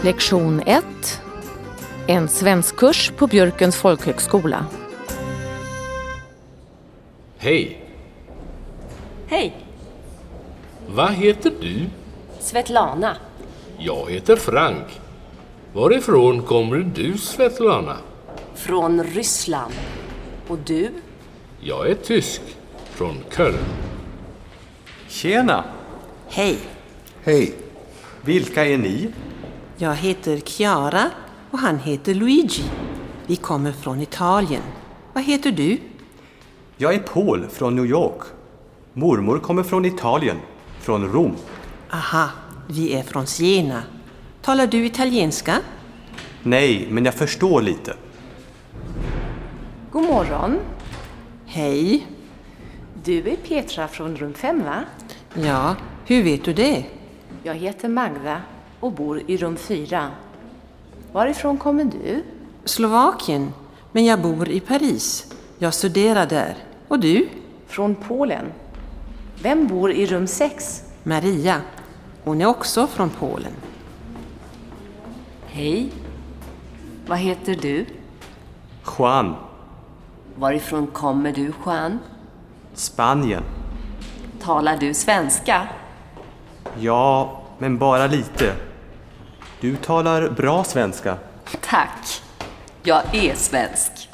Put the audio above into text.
Lektion 1. En svenskkurs på Björkens folkhögskola. Hej! Hej, Vad heter du? Svetlana. Jag heter Frank. Varifrån kommer du, Svetlana? Från Ryssland. Och du? Jag är tysk, från Köln. Tjena! Hej, Hej! Vilka är ni? jag heter Chiara och han heter Luigi. Vi kommer från Italien. Vad heter du? Jag är Paul från New York. Mormor kommer från Italien, från Rom. Aha, vi är från Siena. Talar du italienska? Nej, men jag förstår lite. God morgon. Hej. Du är Petra från rum 5, va? Ja, hur vet du det? Jag heter Magda och bor i rum 4. Varifrån kommer du? Slovakien, men jag bor i Paris. Jag studerar där. Och du? Från Polen. Vem bor i rum 6? Maria. Hon är också från Polen. Hej. Vad heter du? Juan, Varifrån kommer du, Juan? Spanien. Talar du svenska? Ja, men bara lite. Du talar bra svenska. Tack. Jag är svensk.